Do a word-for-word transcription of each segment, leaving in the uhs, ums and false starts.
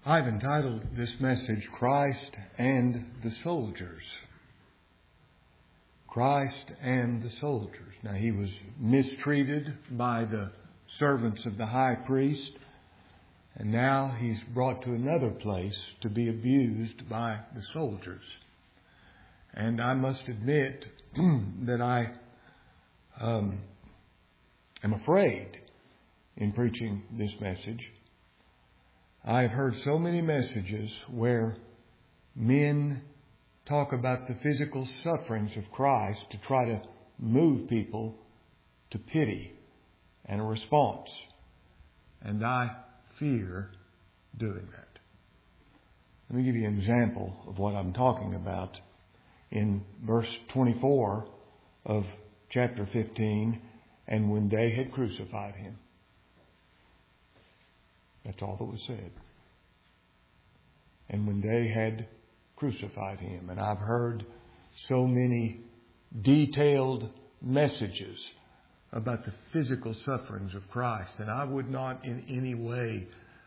I've entitled this message, Christ and the Soldiers. Christ and the soldiers. Now, he was mistreated by the servants of the high priest, and now he's brought to another place to be abused by the soldiers. And I must admit that I um, am afraid in preaching this message. I've heard so many messages where men talk about the physical sufferings of Christ to try to move people to pity and a response. And I fear doing that. Let me give you an example of what I'm talking about. In verse twenty-four of chapter fifteen, and when they had crucified him. That's all that was said. And when they had crucified him. And I've heard so many detailed messages about the physical sufferings of Christ. And I would not in any way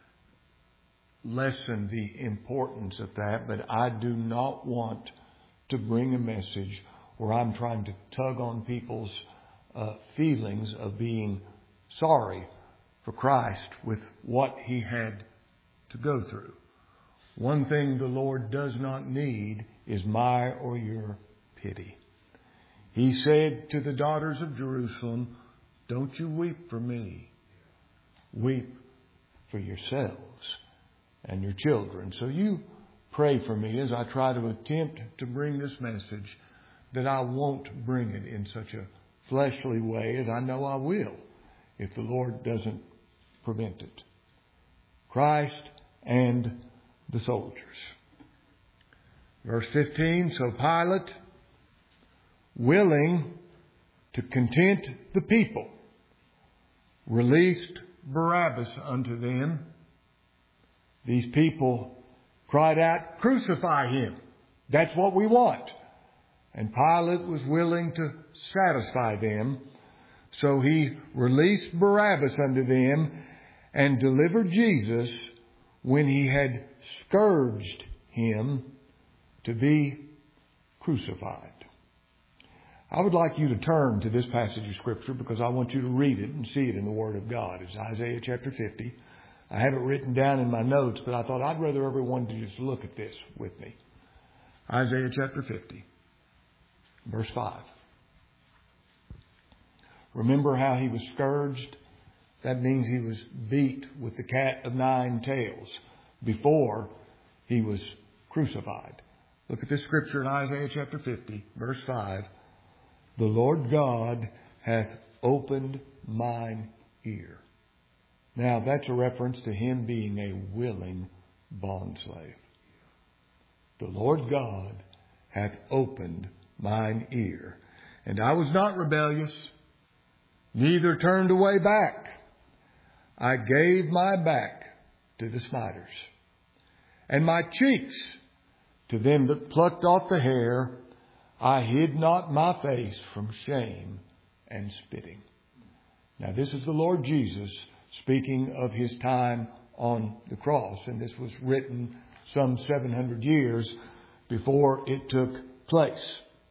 lessen the importance of that. But I do not want to bring a message where I'm trying to tug on people's uh, feelings of being sorry for Christ with what he had to go through. One thing the Lord does not need is my or your pity. He said to the daughters of Jerusalem, "Don't you weep for me. Weep for yourselves and your children." So you pray for me as I try to attempt to bring this message, that I won't bring it in such a fleshly way as I know I will if the Lord doesn't prevent it. Christ and the soldiers. Verse fifteen, so Pilate, willing to content the people, released Barabbas unto them. These people cried out, "Crucify him. That's what we want." And Pilate was willing to satisfy them. So he released Barabbas unto them and delivered Jesus when he had scourged him to be crucified. I would like you to turn to this passage of Scripture because I want you to read it and see it in the Word of God. It's Isaiah chapter fifty. I have it written down in my notes, but I thought I'd rather everyone to just look at this with me. Isaiah chapter fifty, verse five. Remember how he was scourged? That means he was beat with the cat of nine tails before he was crucified. Look at this scripture in Isaiah chapter fifty, verse five. The Lord God hath opened mine ear. Now that's a reference to him being a willing bondslave. The Lord God hath opened mine ear. And I was not rebellious, neither turned away back. I gave my back to the smiters, and my cheeks to them that plucked off the hair. I hid not my face from shame and spitting. Now this is the Lord Jesus speaking of his time on the cross. And this was written some seven hundred years before it took place.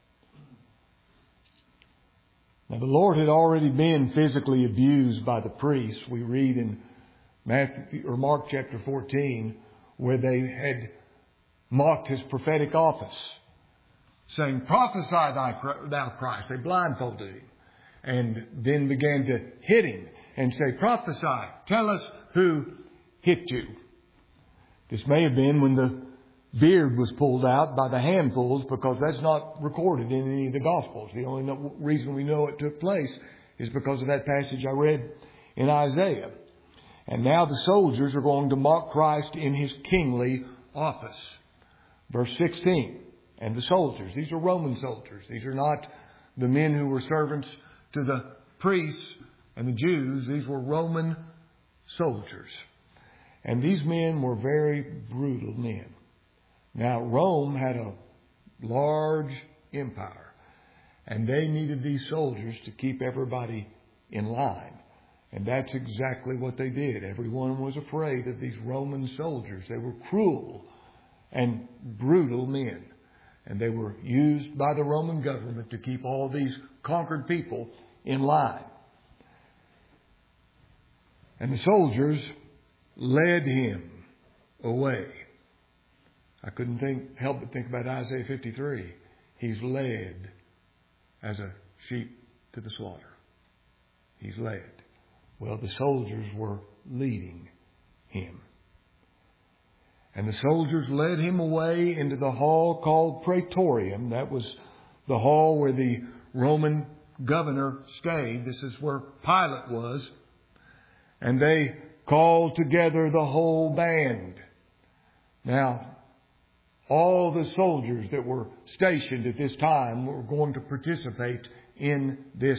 Now the Lord had already been physically abused by the priests. We read in Matthew or Mark chapter fourteen where they had mocked his prophetic office, saying, "Prophesy thou Christ." They blindfolded him and then began to hit him and say, "Prophesy, tell us who hit you." This may have been when the beard was pulled out by the handfuls, because that's not recorded in any of the Gospels. The only reason we know it took place is because of that passage I read in Isaiah. And now the soldiers are going to mock Christ in his kingly office. Verse sixteen, and the soldiers. These are Roman soldiers. These are not the men who were servants to the priests and the Jews. These were Roman soldiers. And these men were very brutal men. Now, Rome had a large empire, and they needed these soldiers to keep everybody in line. And that's exactly what they did. Everyone was afraid of these Roman soldiers. They were cruel and brutal men. And they were used by the Roman government to keep all these conquered people in line. And the soldiers led him away. I couldn't think, help but think about Isaiah fifty-three. He's led as a sheep to the slaughter. He's led. Well, the soldiers were leading him. And the soldiers led him away into the hall called Praetorium. That was the hall where the Roman governor stayed. This is where Pilate was. And they called together the whole band. Now, all the soldiers that were stationed at this time were going to participate in this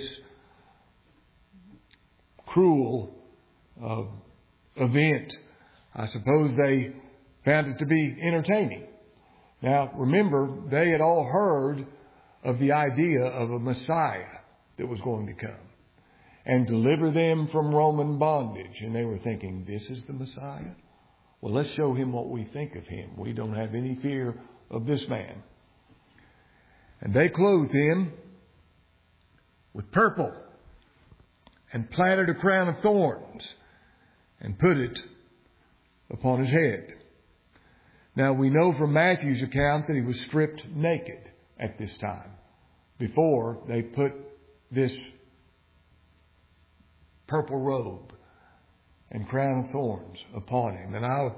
cruel uh, event. I suppose they found it to be entertaining. Now, remember, they had all heard of the idea of a Messiah that was going to come and deliver them from Roman bondage. And they were thinking, this is the Messiah? Well, let's show him what we think of him. We don't have any fear of this man. And they clothed him with purple and planted a crown of thorns and put it upon his head. Now, we know from Matthew's account that he was stripped naked at this time before they put this purple robe and crown of thorns upon him. And I,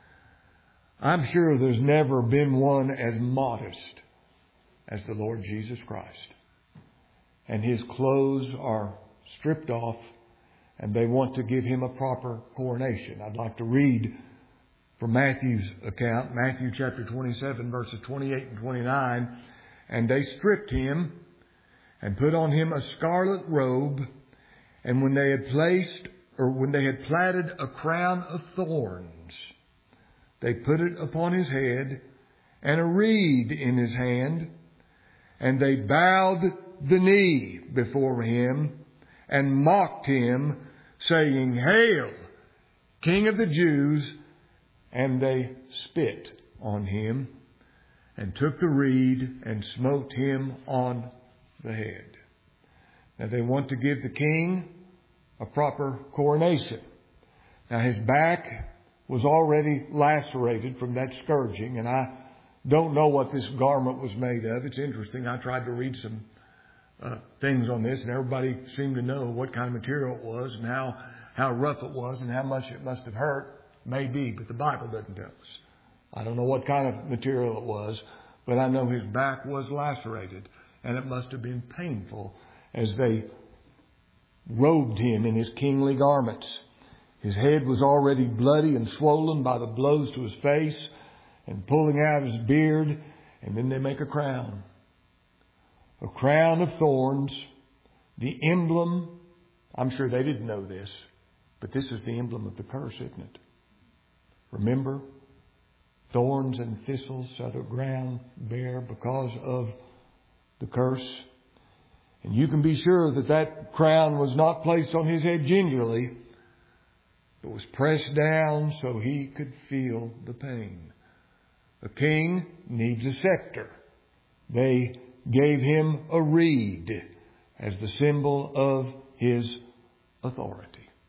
I'm sure there's never been one as modest as the Lord Jesus Christ. And his clothes are stripped off, and they want to give him a proper coronation. I'd like to read from Matthew's account, Matthew chapter twenty-seven, verses twenty-eight and twenty-nine. And they stripped him and put on him a scarlet robe, and when they had placed, or when they had platted a crown of thorns, they put it upon his head, and a reed in his hand, and they bowed the knee before him, and mocked him, saying, "Hail, King of the Jews!" And they spit on him, and took the reed, and smote him on the head. Now they want to give the king a proper coronation. Now his back was already lacerated from that scourging, and I don't know what this garment was made of. It's interesting. I tried to read some uh, things on this, and everybody seemed to know what kind of material it was and how, how rough it was and how much it must have hurt. Maybe, but the Bible doesn't tell us. I don't know what kind of material it was, but I know his back was lacerated, and it must have been painful as they robed him in his kingly garments. His head was already bloody and swollen by the blows to his face and pulling out his beard, and then they make a crown. A crown of thorns, the emblem. I'm sure they didn't know this, but this is the emblem of the curse, isn't it? Remember, thorns and thistles shall the ground bear because of the curse. And you can be sure that that crown was not placed on his head gingerly. It was pressed down so he could feel the pain. A king needs a scepter. They gave him a reed as the symbol of his authority.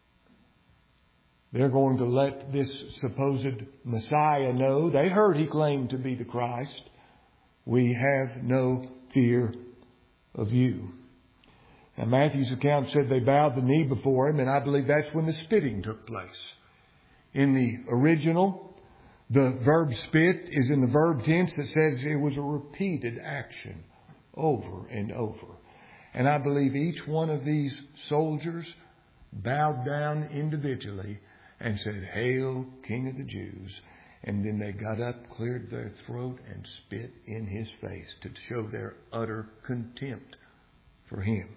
They're going to let this supposed Messiah know. They heard he claimed to be the Christ. We have no fear of you. Now Matthew's account said they bowed the knee before him, and I believe that's when the spitting took place. In the original, the verb spit is in the verb tense that says it was a repeated action over and over. And I believe each one of these soldiers bowed down individually and said, "Hail, King of the Jews." And then they got up, cleared their throat, and spit in his face to show their utter contempt for him.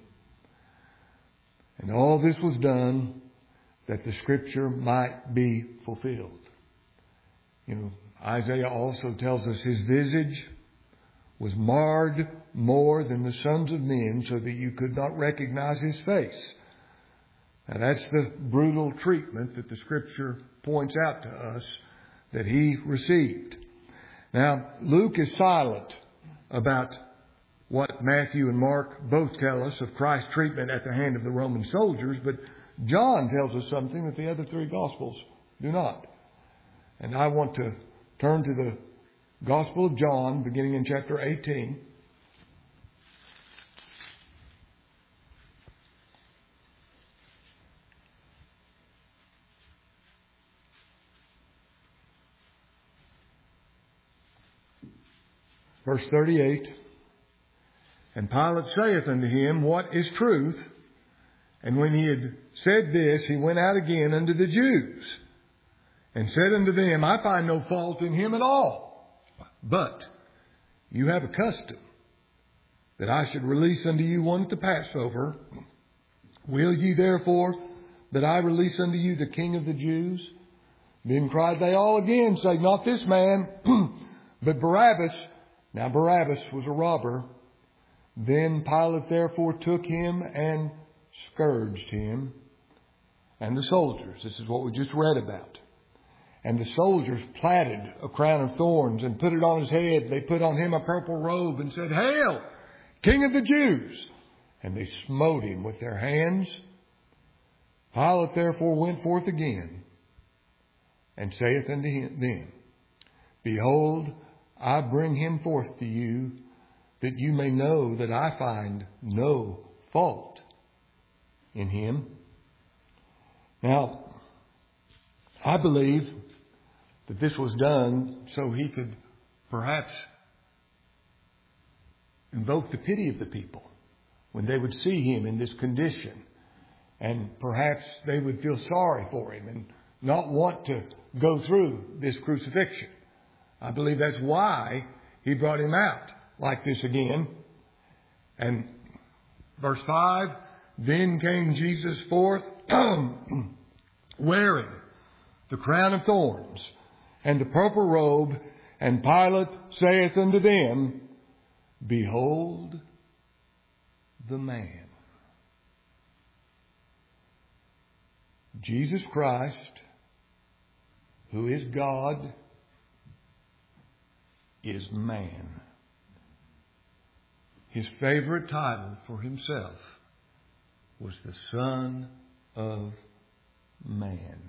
And all this was done that the Scripture might be fulfilled. You know, Isaiah also tells us his visage was marred more than the sons of men, so that you could not recognize his face. Now that's the brutal treatment that the Scripture points out to us that he received. Now, Luke is silent about what Matthew and Mark both tell us of Christ's treatment at the hand of the Roman soldiers, but John tells us something that the other three Gospels do not. And I want to turn to the Gospel of John, beginning in chapter eighteen. Verse thirty-eight. And Pilate saith unto him, What is truth? And when he had said this, he went out again unto the Jews, and said unto them, I find no fault in him at all. But you have a custom that I should release unto you one at the Passover. Will ye therefore that I release unto you the King of the Jews? Then cried they all again, saying, Not this man, but Barabbas. Now Barabbas was a robber. Then Pilate therefore took him and scourged him. And the soldiers, this is what we just read about. And the soldiers platted a crown of thorns and put it on his head. They put on him a purple robe and said, Hail, King of the Jews! And they smote him with their hands. Pilate therefore went forth again and saith unto them, Behold, I bring him forth to you, that you may know that I find no fault in him. Now, I believe that this was done so he could perhaps invoke the pity of the people when they would see him in this condition. And perhaps they would feel sorry for him and not want to go through this crucifixion. I believe that's why he brought him out like this again. And verse five, Then came Jesus forth wearing the crown of thorns and the purple robe, and Pilate saith unto them, Behold the man. Jesus Christ, who is God, is man. His favorite title for himself was the Son of Man.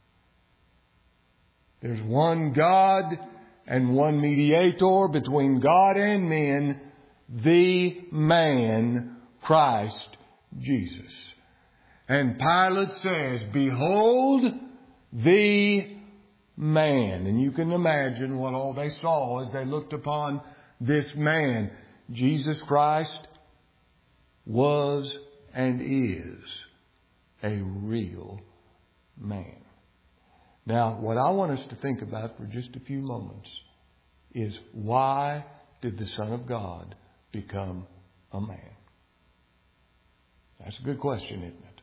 There's one God and one mediator between God and men, the man, Christ Jesus. And Pilate says, Behold the man. And you can imagine what all they saw as they looked upon this man. Jesus Christ was and is a real man. Now, what I want us to think about for just a few moments is, why did the Son of God become a man? That's a good question, isn't it?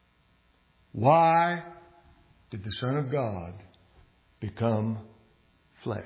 Why did the Son of God become flesh?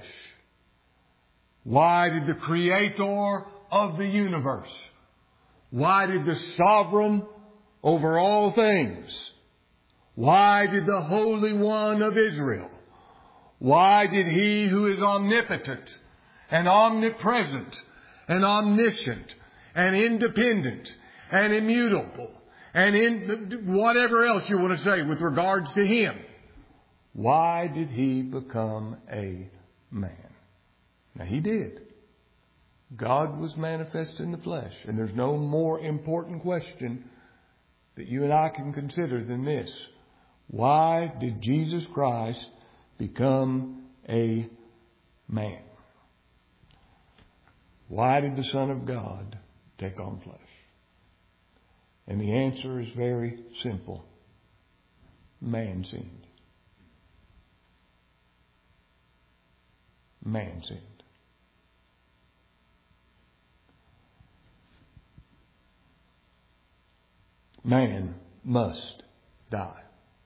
Why did the Creator of the universe, why did the Sovereign over all things, why did the Holy One of Israel, why did He who is omnipotent and omnipresent and omniscient and independent and immutable and in whatever else you want to say with regards to Him, why did He become a man? Now, He did. God was manifest in the flesh. And there's no more important question that you and I can consider than this. Why did Jesus Christ become a man? Why did the Son of God take on flesh? And the answer is very simple. Man sinned. Man sinned. Man must die.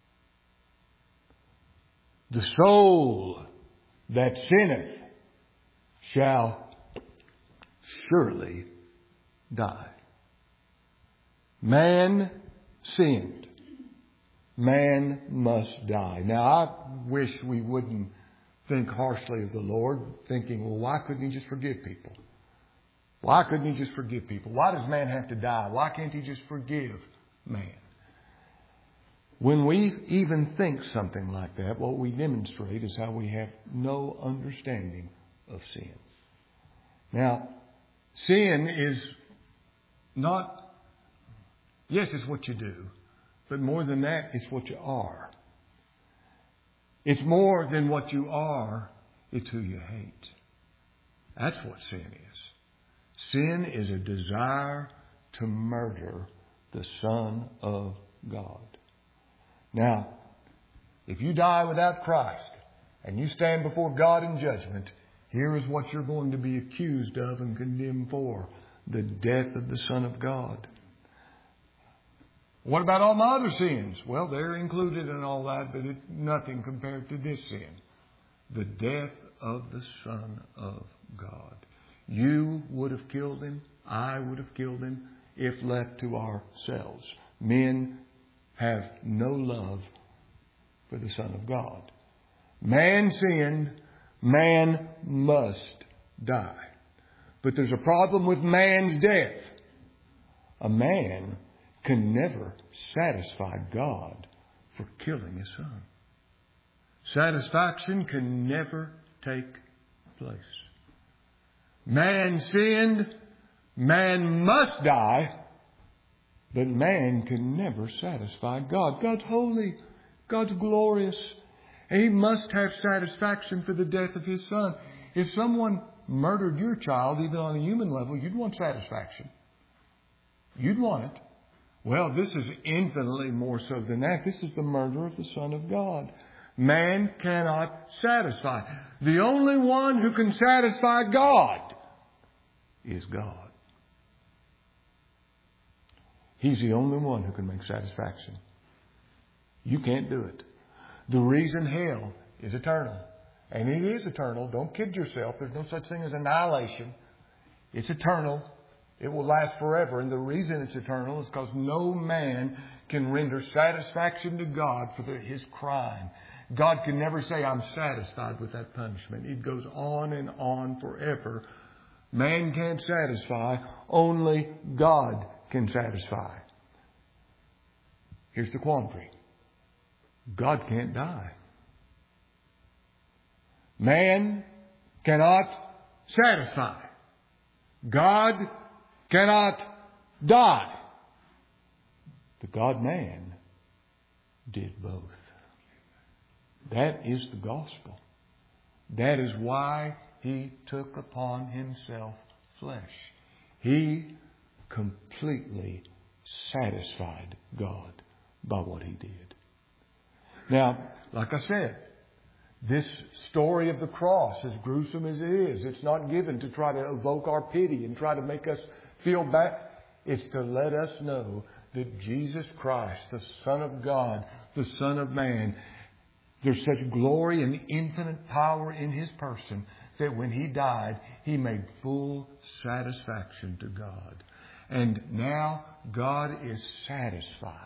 The soul that sinneth shall surely die. Man sinned. Man must die. Now, I wish we wouldn't think harshly of the Lord, thinking, well, why couldn't He just forgive people? Why couldn't He just forgive people? Why does man have to die? Why can't He just forgive man? When we even think something like that, what we demonstrate is how we have no understanding of sin. Now, sin is not, yes, it's what you do, but more than that, it's what you are. It's more than what you are, it's who you hate. That's what sin is. Sin is a desire to murder the Son of God. Now, if you die without Christ and you stand before God in judgment, here is what you're going to be accused of and condemned for: the death of the Son of God. What about all my other sins? Well, they're included in all that, but it's nothing compared to this sin: the death of the Son of God. You would have killed Him. I would have killed Him if left to ourselves. Men have no love for the Son of God. Man sinned. Man must die. But there's a problem with man's death. A man can never satisfy God for killing His Son. Satisfaction can never take place. Man sinned. Man must die. But man can never satisfy God. God's holy. God's glorious. He must have satisfaction for the death of His Son. If someone murdered your child, even on a human level, you'd want satisfaction. You'd want it. Well, this is infinitely more so than that. This is the murder of the Son of God. Man cannot satisfy. The only one who can satisfy God is God. He's the only one who can make satisfaction. You can't do it. The reason hell is eternal, and it is eternal, don't kid yourself, there's no such thing as annihilation. It's eternal. It will last forever. And the reason it's eternal is because no man can render satisfaction to God for the, his crime. God can never say, I'm satisfied with that punishment. It goes on and on forever. Man can't satisfy. Only God can satisfy. Here's the quandary. God can't die. Man cannot satisfy. God cannot die. The God-man did both. That is the gospel. That is why He took upon Himself flesh. He completely satisfied God by what He did. Now, like I said, this story of the cross, as gruesome as it is, it's not given to try to evoke our pity and try to make us feel bad. It's to let us know that Jesus Christ, the Son of God, the Son of Man, there's such glory and infinite power in His person that when He died, He made full satisfaction to God. And now God is satisfied.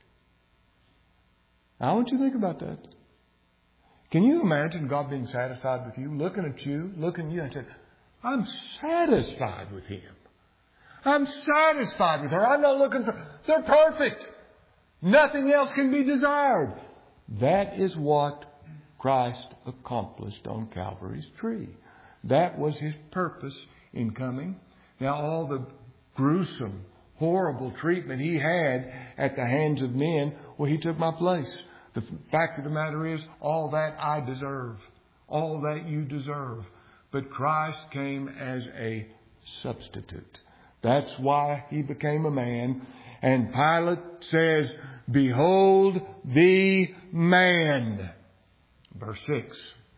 I want you to think about that. Can you imagine God being satisfied with you, looking at you, looking at you and saying, I'm satisfied with him. I'm satisfied with her. I'm not looking for... They're perfect. Nothing else can be desired. That is what Christ accomplished on Calvary's tree. That was His purpose in coming. Now, all the gruesome, horrible treatment He had at the hands of men, well, He took my place. The fact of the matter is, all that I deserve. All that you deserve. But Christ came as a substitute. That's why He became a man. And Pilate says, behold the man. Verse six.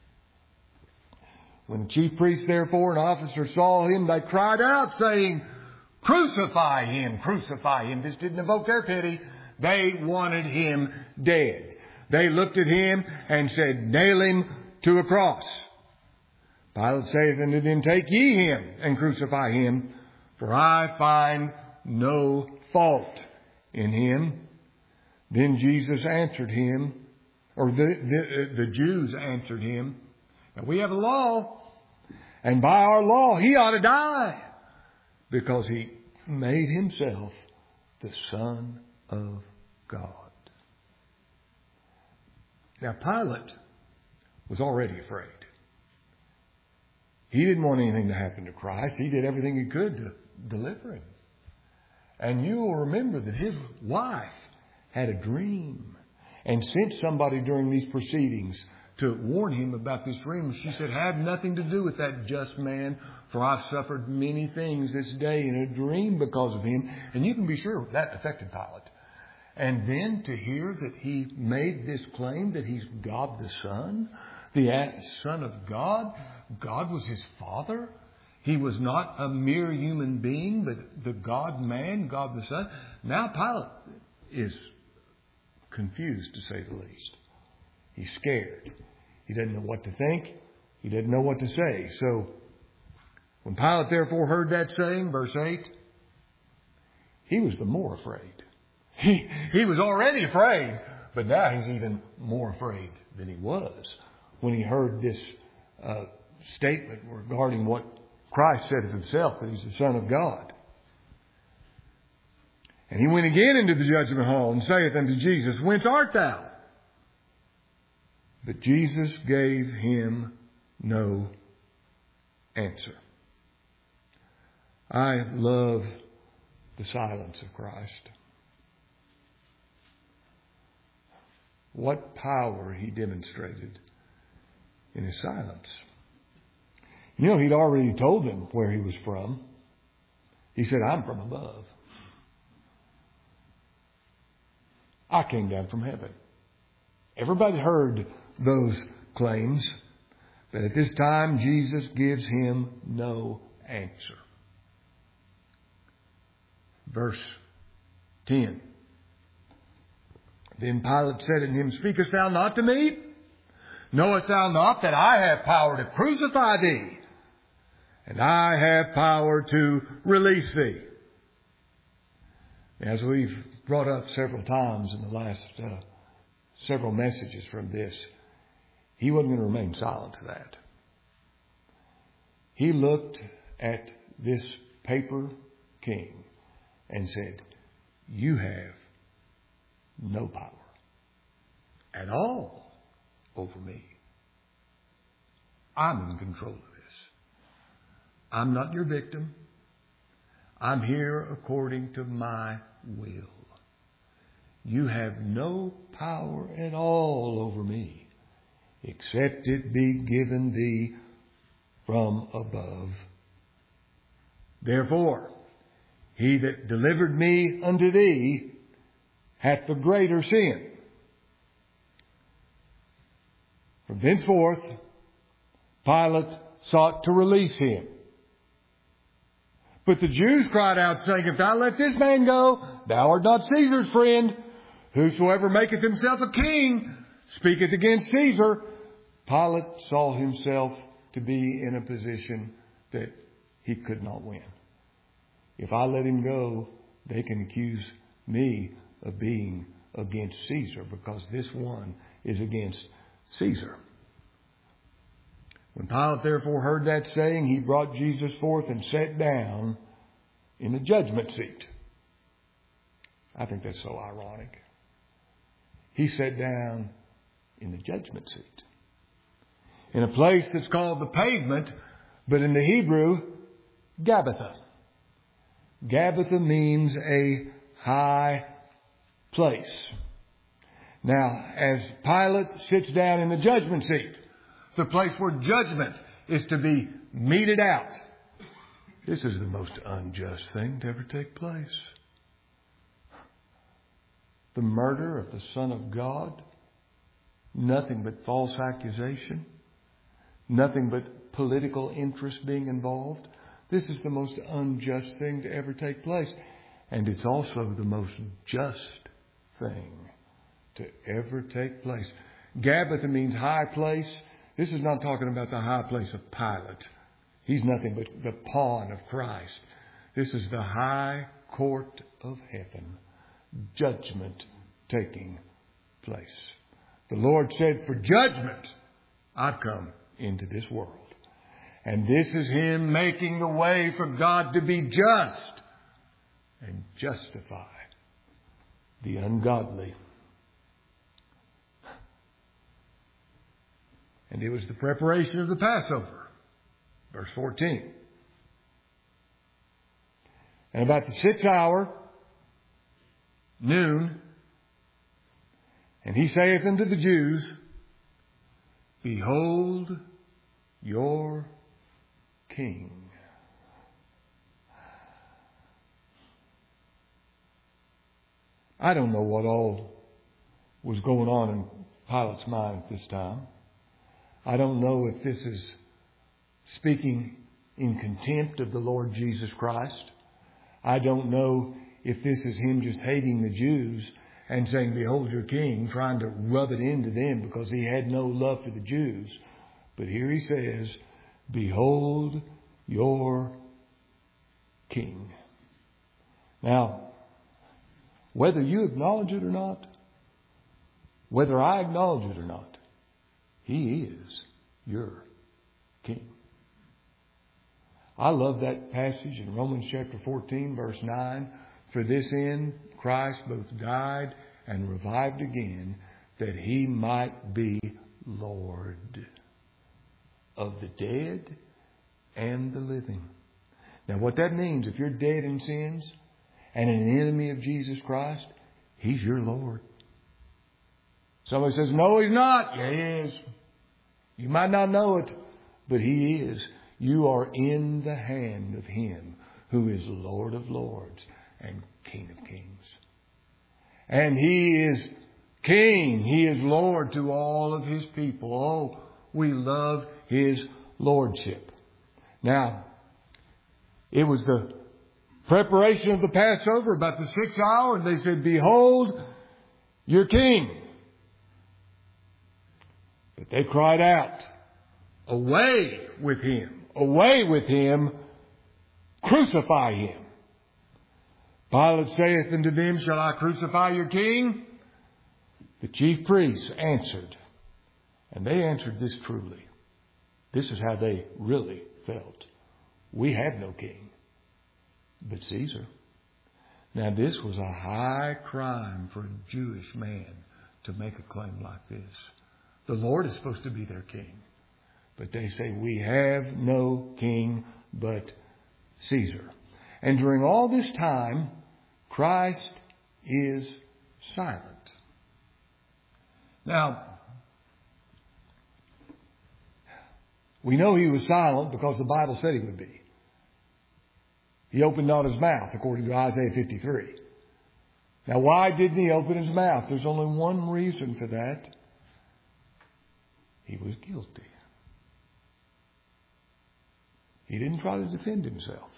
When the chief priests therefore and officers saw Him, they cried out saying, crucify Him, crucify Him. This didn't evoke their pity. They wanted Him dead. They looked at Him and said, nail Him to a cross. Pilate saith unto them, take ye Him and crucify Him, for I find no fault in Him. Then Jesus answered him, or the, the, the Jews answered him, now we have a law, and by our law he ought to die, because he made himself the Son of God. Now Pilate was already afraid. He didn't want anything to happen to Christ. He did everything he could to deliver him. And you will remember that his wife had a dream and sent somebody during these proceedings to warn him about this dream. She said, have nothing to do with that just man, for I've suffered many things this day in a dream because of him. And you can be sure that affected Pilate. And then to hear that he made this claim that he's God the Son, the Son of God. God was his Father. He was not a mere human being, but the God-man, God the Son. Now Pilate is confused, to say the least. He's scared. He doesn't know what to think. He doesn't know what to say. So when Pilate therefore heard that saying, verse eight, he was the more afraid. He, he was already afraid, but now he's even more afraid than he was when he heard this uh, statement regarding what Christ said of himself, that he's the Son of God. And he went again into the judgment hall and saith unto Jesus, whence art thou? But Jesus gave him no answer. I love the silence of Christ. What power he demonstrated in his silence. You know, he'd already told them where he was from. He said, I'm from above. I came down from heaven. Everybody heard those claims. But at this time, Jesus gives him no answer. Verse ten. Then Pilate said unto him, speakest thou not to me? Knowest thou not that I have power to crucify thee, and I have power to release thee? As we've brought up several times in the last uh, several messages from this, he wasn't going to remain silent to that. He looked at this paper king and said, you have no power at all over me. I'm in control of this. I'm not your victim. I'm here according to my will. You have no power at all over me, except it be given thee from above. Therefore, he that delivered me unto thee hath the greater sin. From thenceforth, Pilate sought to release him. But the Jews cried out, saying, if thou let this man go, thou art not Caesar's friend. Whosoever maketh himself a king speaketh against Caesar. Pilate saw himself to be in a position that he could not win. If I let him go, they can accuse me of being against Caesar, because this one is against Caesar. When Pilate therefore heard that saying, he brought Jesus forth and sat down in the judgment seat. I think that's so ironic. He sat down in the judgment seat, in a place that's called the pavement, but in the Hebrew, Gabbatha. Gabbatha means a high place. Now, as Pilate sits down in the judgment seat, the place where judgment is to be meted out, this is the most unjust thing to ever take place. The murder of the Son of God, nothing but false accusation, nothing but political interest being involved. This is the most unjust thing to ever take place. And it's also the most just thing to ever take place. Gabbatha means high place. This is not talking about the high place of Pilate. He's nothing but the pawn of Christ. This is the high court of heaven. Judgment taking place. The Lord said, for judgment I've come into this world. And this is Him making the way for God to be just and justify the ungodly. And it was the preparation of the Passover. Verse fourteen. And about the sixth hour, noon, and He saith unto the Jews, behold your King. I don't know what all was going on in Pilate's mind at this time. I don't know if this is speaking in contempt of the Lord Jesus Christ. I don't know if this is Him just hating the Jews and saying, behold your King, trying to rub it into them because He had no love for the Jews. But here He says, behold your King. Now, whether you acknowledge it or not, whether I acknowledge it or not, He is your King. I love that passage in Romans chapter fourteen, verse nine. For this end Christ both died and revived again, that He might be Lord of the dead and the living. Now what that means, if you're dead in sins and an enemy of Jesus Christ, He's your Lord. Somebody says, no, He's not. Yeah, He is. You might not know it, but He is. You are in the hand of Him who is Lord of lords and King of kings. And He is King. He is Lord to all of His people. Oh, we love His lordship. Now, it was the preparation of the Passover, about the sixth hour, and they said, behold your King. But they cried out, away with Him. Away with Him. Crucify Him. Pilate saith unto them, shall I crucify your King? The chief priests answered. And they answered this truly. This is how they really felt. We have no king but Caesar. Now this was a high crime for a Jewish man to make a claim like this. The Lord is supposed to be their king. But they say, we have no king but Caesar. And during all this time, Christ is silent. Now, we know He was silent because the Bible said He would be. He opened not His mouth, according to Isaiah fifty-three. Now, why didn't He open His mouth? There's only one reason for that. He was guilty. He didn't try to defend Himself.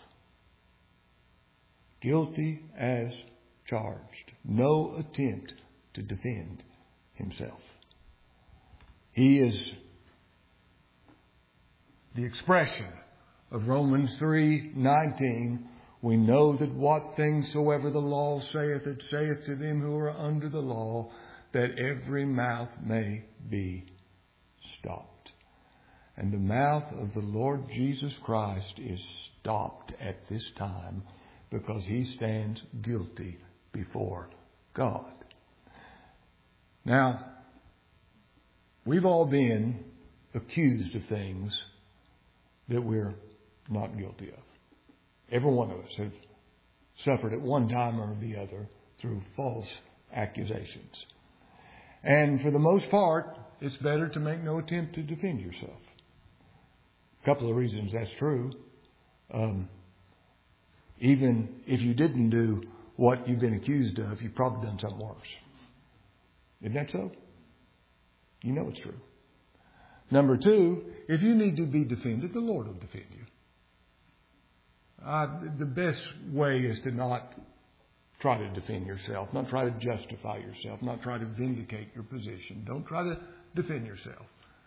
Guilty as charged. No attempt to defend Himself. He is the expression of Romans three nineteen. We know that what things soever the law saith, it saith to them who are under the law, that every mouth may be stopped. And the mouth of the Lord Jesus Christ is stopped at this time because He stands guilty before God. Now, we've all been accused of things that we're not guilty of. Every one of us have suffered at one time or the other through false accusations. And for the most part, it's better to make no attempt to defend yourself. A couple of reasons that's true. Um, even if you didn't do what you've been accused of, you've probably done something worse. Isn't that so? You know it's true. Number two, if you need to be defended, the Lord will defend you. Uh, the best way is to not try to defend yourself, not try to justify yourself, not try to vindicate your position. Don't try to defend yourself.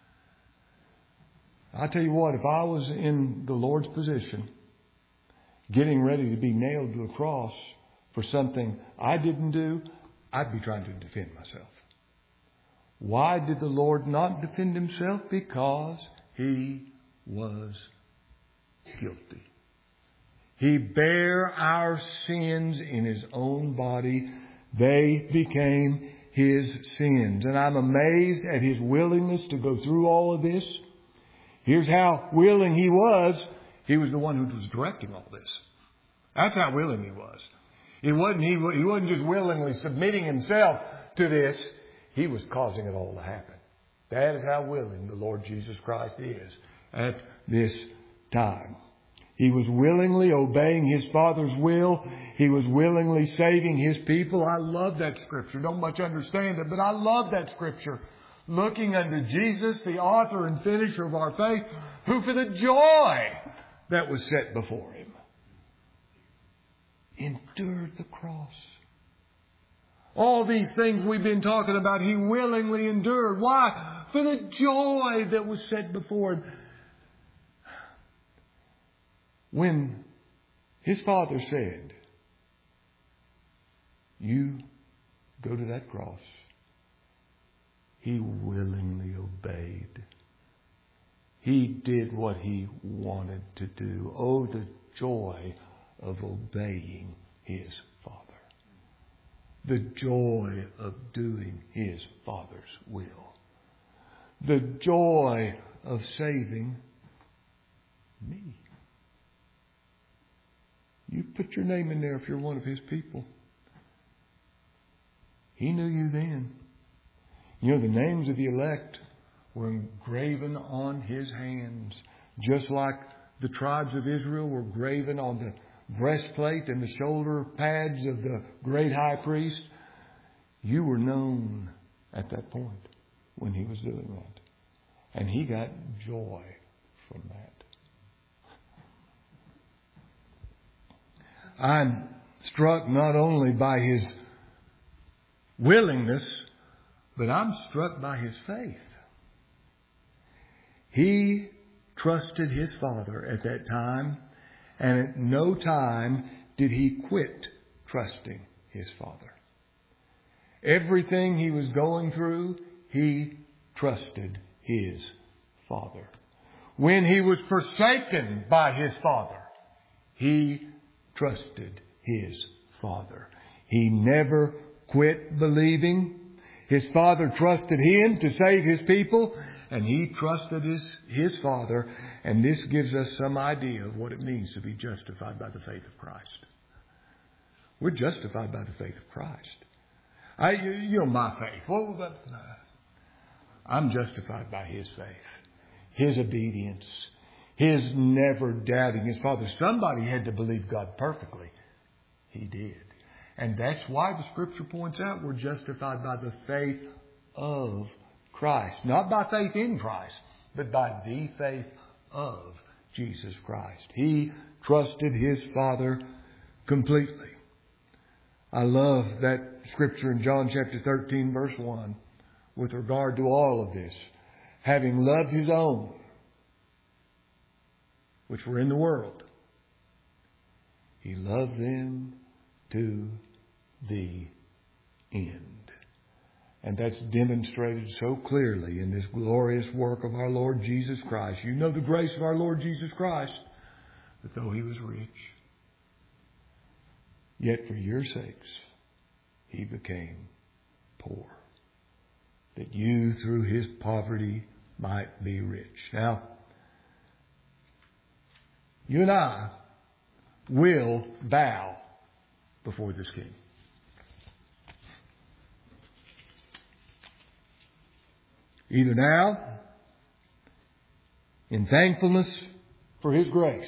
I tell you what, if I was in the Lord's position, getting ready to be nailed to a cross for something I didn't do, I'd be trying to defend myself. Why did the Lord not defend himself? Because he was guilty. He bare our sins in his own body. They became his sins. And I'm amazed at his willingness to go through all of this. Here's how willing he was. He was the one who was directing all this. That's how willing he was. He wasn't, he, he wasn't just willingly submitting himself to this. He was causing it all to happen. That is how willing the Lord Jesus Christ is at this time. He was willingly obeying his Father's will. He was willingly saving his people. I love that scripture. Don't much understand it, but I love that scripture. Looking unto Jesus, the author and finisher of our faith, who for the joy that was set before him endured the cross. All these things we've been talking about, he willingly endured. Why? For the joy that was set before him. When his Father said, you go to that cross, he willingly obeyed. He did what he wanted to do. Oh, the joy of obeying his Father. The joy of doing his Father's will. The joy of saving me. You put your name in there if you're one of his people. He knew you then. You know, the names of the elect were engraven on his hands, just like the tribes of Israel were graven on the breastplate and the shoulder pads of the great high priest. You were known at that point when he was doing that. And he got joy from that. I'm struck not only by his willingness, but I'm struck by his faith. He trusted his Father at that time, and at no time did he quit trusting his Father. Everything he was going through, he trusted his Father. When he was forsaken by his Father, he trusted his Father. He never quit believing. His Father trusted him to save his people, and he trusted his, his Father. And this gives us some idea of what it means to be justified by the faith of Christ. We're justified by the faith of Christ. I, you, you know my faith. Well, that, I'm justified by his faith, his obedience, his never doubting his Father. Somebody had to believe God perfectly. He did. And that's why the Scripture points out we're justified by the faith of Christ. Not by faith in Christ, but by the faith of Jesus Christ. He trusted his Father completely. I love that Scripture in John chapter thirteen verse one with regard to all of this. Having loved his own, which were in the world, he loved them to the end. And that's demonstrated so clearly in this glorious work of our Lord Jesus Christ. You know the grace of our Lord Jesus Christ, that though he was rich, yet for your sakes he became poor, that you through his poverty might be rich. Now, you and I will bow before this King. Either now, in thankfulness for his grace,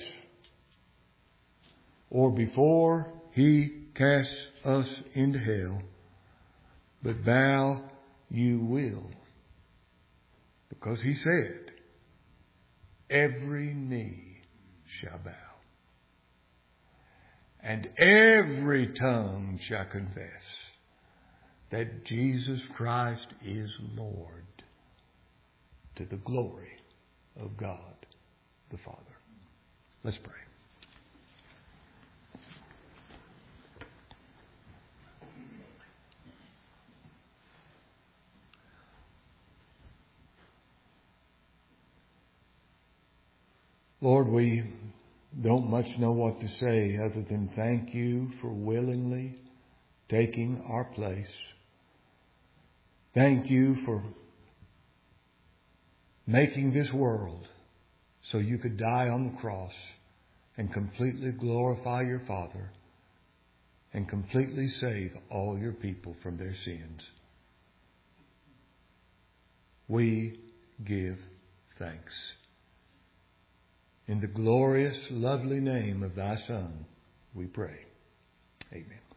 or before he casts us into hell, but bow you will. Because he said, every knee shall bow, and every tongue shall confess that Jesus Christ is Lord, to the glory of God the Father. Let's pray. Lord, we don't much know what to say other than thank you for willingly taking our place. Thank you for making this world so you could die on the cross and completely glorify your Father and completely save all your people from their sins. We give thanks. In the glorious, lovely name of thy Son, we pray. Amen.